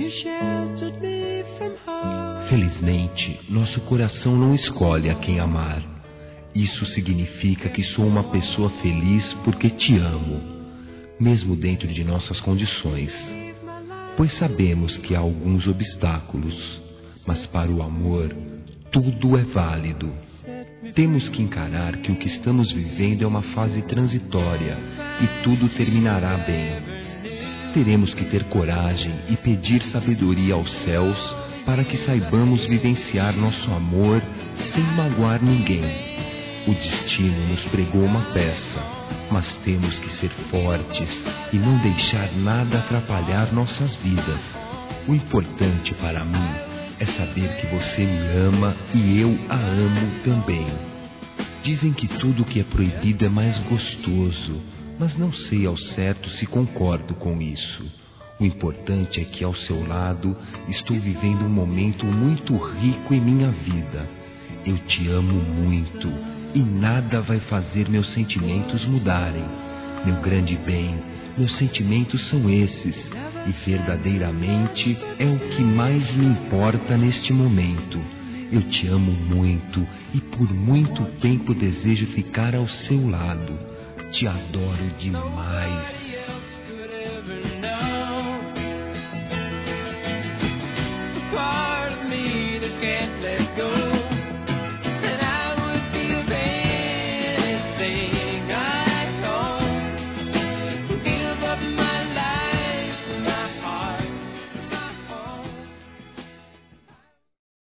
Felizmente, nosso coração não escolhe a quem amar. Isso significa que sou uma pessoa feliz porque te amo, mesmo dentro de nossas condições. Pois sabemos que há alguns obstáculos, mas para o amor, tudo é válido. Temos que encarar que o que estamos vivendo é uma fase transitória e tudo terminará bem. Teremos que ter coragem e pedir sabedoria aos céus para que saibamos vivenciar nosso amor sem magoar ninguém. O destino nos pregou uma peça, mas temos que ser fortes e não deixar nada atrapalhar nossas vidas. O importante para mim é saber que você me ama e eu a amo também. Dizem que tudo que é proibido é mais gostoso, mas não sei ao certo se concordo com isso. O importante é que ao seu lado estou vivendo um momento muito rico em minha vida. Eu te amo muito e nada vai fazer meus sentimentos mudarem. Meu grande bem, meus sentimentos são esses e verdadeiramente é o que mais me importa neste momento. Eu te amo muito e por muito tempo desejo ficar ao seu lado. Te adoro demais.